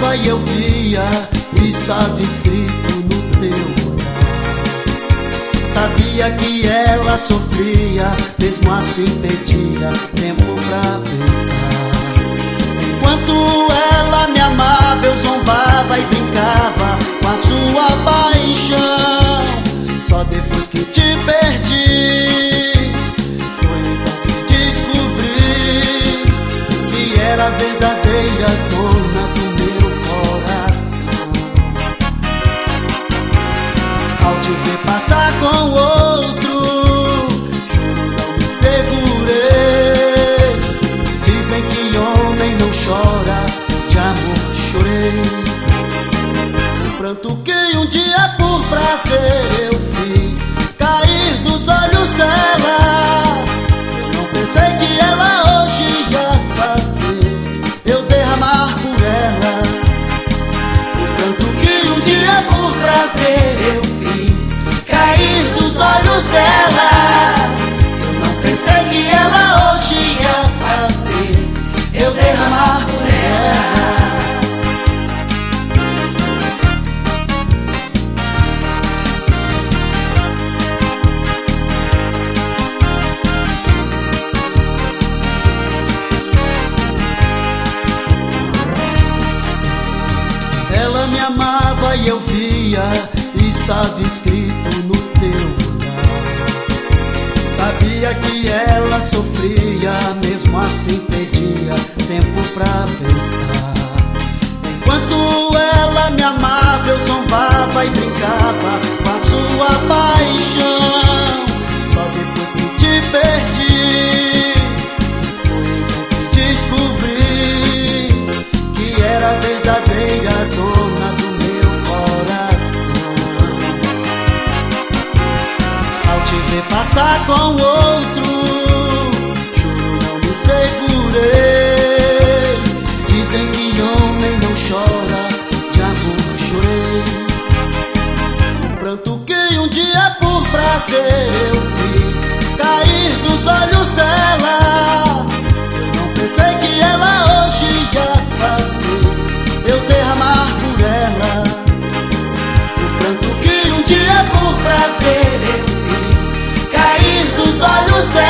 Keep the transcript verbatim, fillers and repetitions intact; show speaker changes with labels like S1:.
S1: amava e eu via, estava escrito no teu olhar. Sabia que ela sofria, mesmo assim pedia tempo pra pensar. Enquanto ela me amava, eu zombava e brincava com a sua paixão. Só depois que te perdi, foi então que descobri que era a verdadeira dona do meu coração. Ao te ver passar com outro, juro não me segurei. Dizem que homem não chora, de amor chorei. O pranto que um dia por prazer eu fiz cair dos olhos dela, eu não pensei que ela hoje ia fazer eu derramar por ela. O pranto que um dia por prazer eu fiz cair dos olhos dela, eu não pensei que ela hoje ia fazer eu derramar por ela. Ela me amava e eu via, estava escrito no teu olhar. Sabia que ela sofria, mesmo assim pedia tempo pra pensar. Enquanto ela me amava, eu zombava e brincava com a sua paixão. Só depois que te perdi, foi então que descobri que era a verdadeira dona do meu coração. Ao te ver passar com outro, juro não me segurei. Dizem que homem não chora, de amor chorei. O pranto que um dia por prazer eu fiz cair dos olhos dela, eu não pensei que ela hoje ia fazer eu derramar por ela. O pranto que um dia por prazer eu fiz cair dos olhos dela,